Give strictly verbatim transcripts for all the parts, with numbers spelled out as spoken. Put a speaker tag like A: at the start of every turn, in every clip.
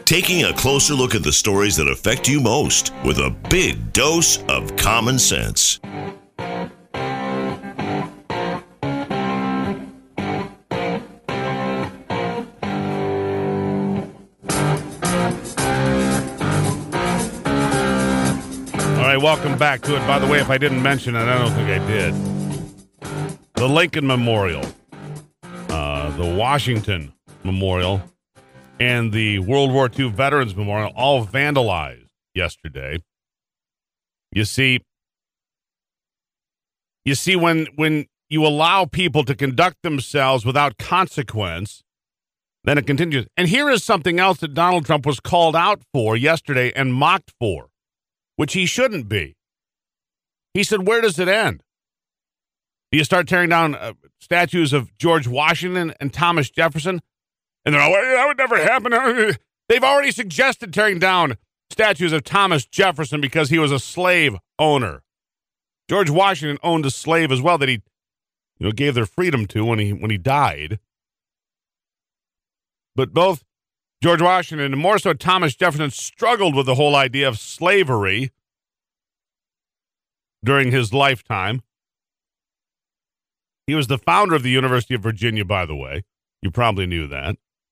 A: Taking a closer look at the stories that affect you most with a big dose of common sense.
B: All right, welcome back to it. By the way, if I didn't mention it, I don't think I did. The Lincoln Memorial, uh, the Washington Memorial, and the World War Two Veterans Memorial all vandalized yesterday. You see, you see, when when you allow people to conduct themselves without consequence, then it continues. And here is something else that Donald Trump was called out for yesterday and mocked for, which he shouldn't be. He said, where does it end? Do you start tearing down uh, statues of George Washington and Thomas Jefferson? And they're like, well, that would never happen. They've already suggested tearing down statues of Thomas Jefferson because he was a slave owner. George Washington owned a slave as well that he, you know, gave their freedom to when he when he died. But both George Washington and more so Thomas Jefferson struggled with the whole idea of slavery during his lifetime. He was the founder of the University of Virginia, by the way. You probably knew that.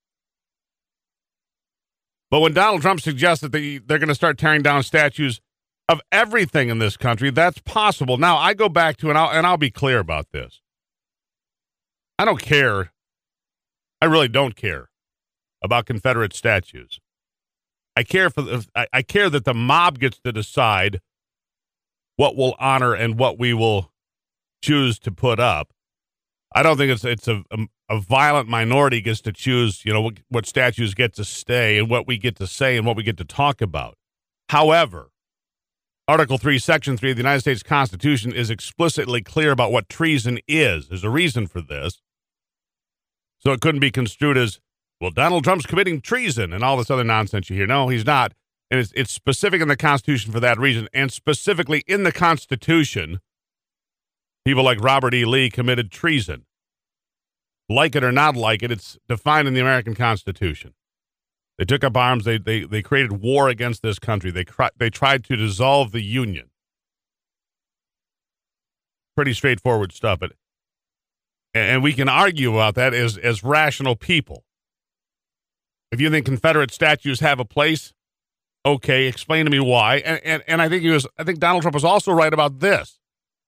B: But when Donald Trump suggests that they, they're going to start tearing down statues of everything in this country, that's possible. Now, I go back to, and I'll, and I'll be clear about this. I don't care. I really don't care about Confederate statues. I care for the, I, I care that the mob gets to decide what we'll honor and what we will choose to put up. I don't think it's it's a, a a violent minority gets to choose, you know, what, what statues get to stay and what we get to say and what we get to talk about. However, Article three, Section three of the United States Constitution is explicitly clear about what treason is. There's a reason for this. So it couldn't be construed as, well, Donald Trump's committing treason and all this other nonsense you hear. No, he's not. And it's, it's specific in the Constitution for that reason. And specifically in the Constitution, people like Robert E. Lee committed treason. Like it or not like it, it's defined in the American Constitution. They took up arms. They they they created war against this country. They they tried to dissolve the Union. Pretty straightforward stuff. But and we can argue about that as as rational people. If you think Confederate statues have a place, okay, explain to me why. And and, and I think he was. I think Donald Trump was also right about this.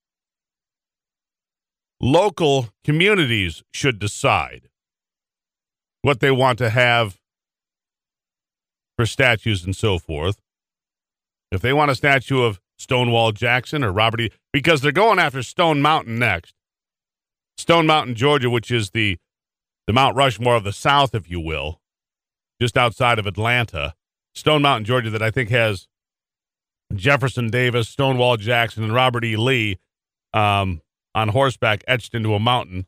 B: Local communities should decide what they want to have for statues and so forth. If they want a statue of Stonewall Jackson or Robert E., because they're going after Stone Mountain next. Stone Mountain, Georgia, which is the, the Mount Rushmore of the South, if you will, just outside of Atlanta. Stone Mountain, Georgia, that I think has Jefferson Davis, Stonewall Jackson, and Robert E. Lee um, on horseback etched into a mountain.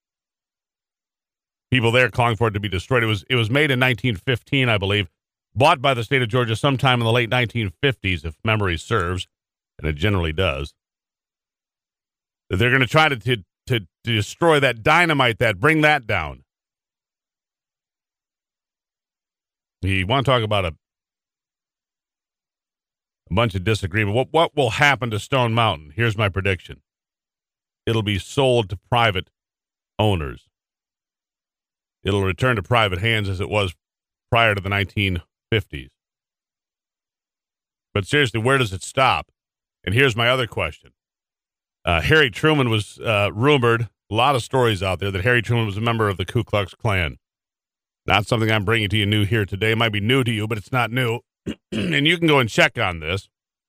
B: People there calling for it to be destroyed. It was it was made in nineteen fifteen, I believe, bought by the state of Georgia sometime in the late nineteen fifties, if memory serves, and it generally does. They're going to try to, to to destroy that, dynamite that, bring that down. You want to talk about a, a bunch of disagreement. What what will happen to Stone Mountain? Here's my prediction. It'll be sold to private owners. It'll return to private hands as it was prior to the nineteen fifties. But seriously, where does it stop? And here's my other question. Uh, Harry Truman was uh, rumored, a lot of stories out there, that Harry Truman was a member of the Ku Klux Klan. Not something I'm bringing to you new here today. It might be new to you, but it's not new. And you can go and check on this.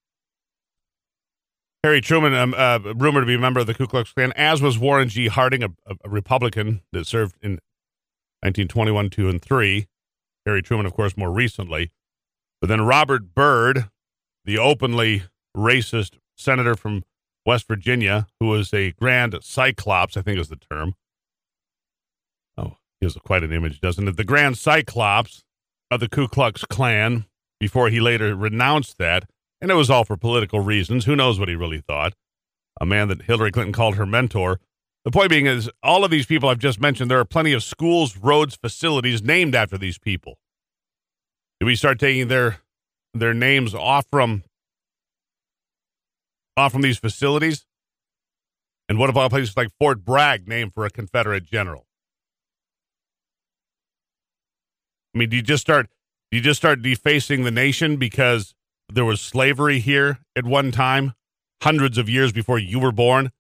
B: Harry Truman, um, uh, rumored to be a member of the Ku Klux Klan, as was Warren G. Harding, a, a Republican that served in nineteen twenty-one, two, and three. Harry Truman, of course, more recently. But then Robert Byrd, the openly racist senator from West Virginia, who was a grand cyclops, I think is the term. Oh, he has quite an image, doesn't it? The grand cyclops of the Ku Klux Klan, before he later renounced that. And it was all for political reasons. Who knows what he really thought? A man that Hillary Clinton called her mentor. The point being is, all of these people I've just mentioned, there are plenty of schools, roads, facilities named after these people. Do we start taking their their names off from off from these facilities? And what about places like Fort Bragg, named for a Confederate general? I mean, do you just start do you just start defacing the nation because there was slavery here at one time, hundreds of years before you were born?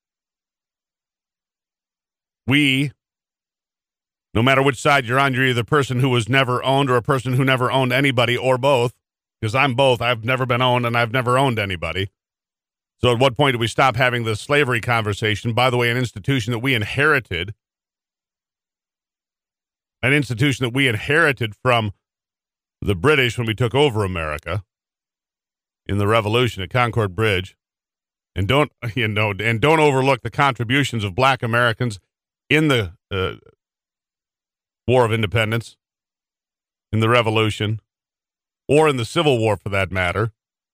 B: We, no matter which side you're on, you're either a person who was never owned or a person who never owned anybody, or both, because I'm both. I've never been owned and I've never owned anybody. So at what point do we stop having the slavery conversation? By the way, an institution that we inherited, an institution that we inherited from the British when we took over America in the Revolution at Concord Bridge. And don't, you know, and don't overlook the contributions of black Americans in the uh, War of Independence, in the Revolution, or in the Civil War for that matter.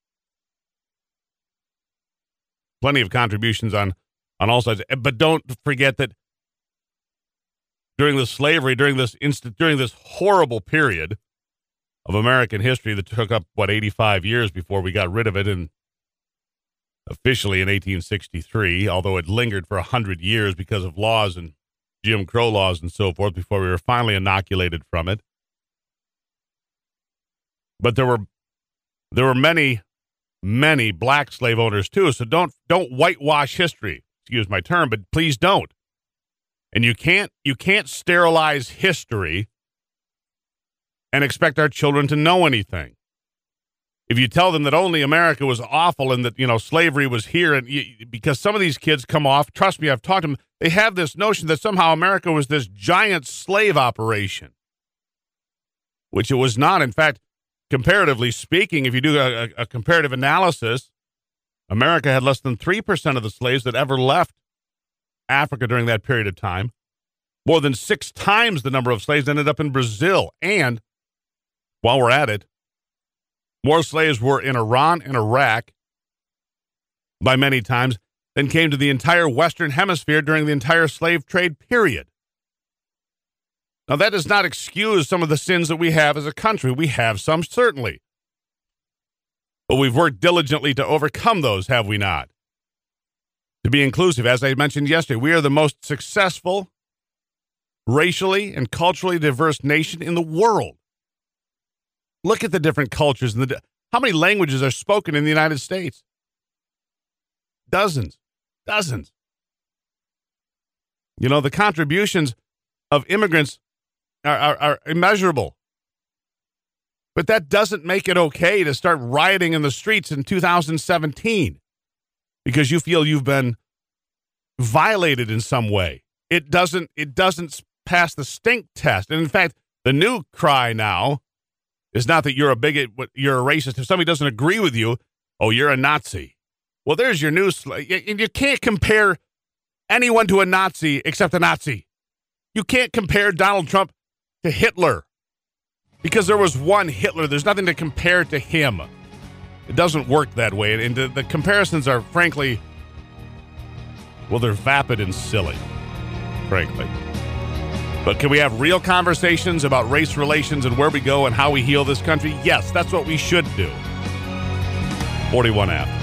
B: Plenty of contributions on, on all sides. But don't forget that during the slavery, during this instant, during this horrible period of American history that took up, what, eighty-five years before we got rid of it, and officially in eighteen sixty-three, although it lingered for one hundred years because of laws and Jim Crow laws and so forth before we were finally inoculated from it. But there were there were many, many black slave owners too, so don't don't whitewash history. Excuse my term, but please don't. And you can't you can't sterilize history and expect our children to know anything. If you tell them that only America was awful and that, you know, slavery was here, and you, because some of these kids come off, trust me, I've talked to them, they have this notion that somehow America was this giant slave operation, which it was not. In fact, comparatively speaking, if you do a, a comparative analysis, America had less than three percent of the slaves that ever left Africa during that period of time. More than six times the number of slaves ended up in Brazil. And while we're at it, more slaves were in Iran and Iraq by many times than came to the entire Western Hemisphere during the entire slave trade period. Now, that does not excuse some of the sins that we have as a country. We have some, certainly. But we've worked diligently to overcome those, have we not? To be inclusive, as I mentioned yesterday, we are the most successful, racially and culturally diverse nation in the world. Look at the different cultures and the how many languages are spoken in the United States? Dozens, dozens. You know, the contributions of immigrants are, are, are immeasurable. But that doesn't make it okay to start rioting in the streets in two thousand seventeen because you feel you've been violated in some way. It doesn't, it doesn't pass the stink test. And in fact, the new cry now is not that you're a bigot, you're a racist. If somebody doesn't agree with you, oh, you're a Nazi. Well, there's your news. You can't compare anyone to a Nazi except a Nazi. You can't compare Donald Trump to Hitler because there was one Hitler. There's nothing to compare to him. It doesn't work that way. And the, the comparisons are, frankly, well, they're vapid and silly, frankly. But can we have real conversations about race relations and where we go and how we heal this country? Yes, that's what we should do. forty-one after.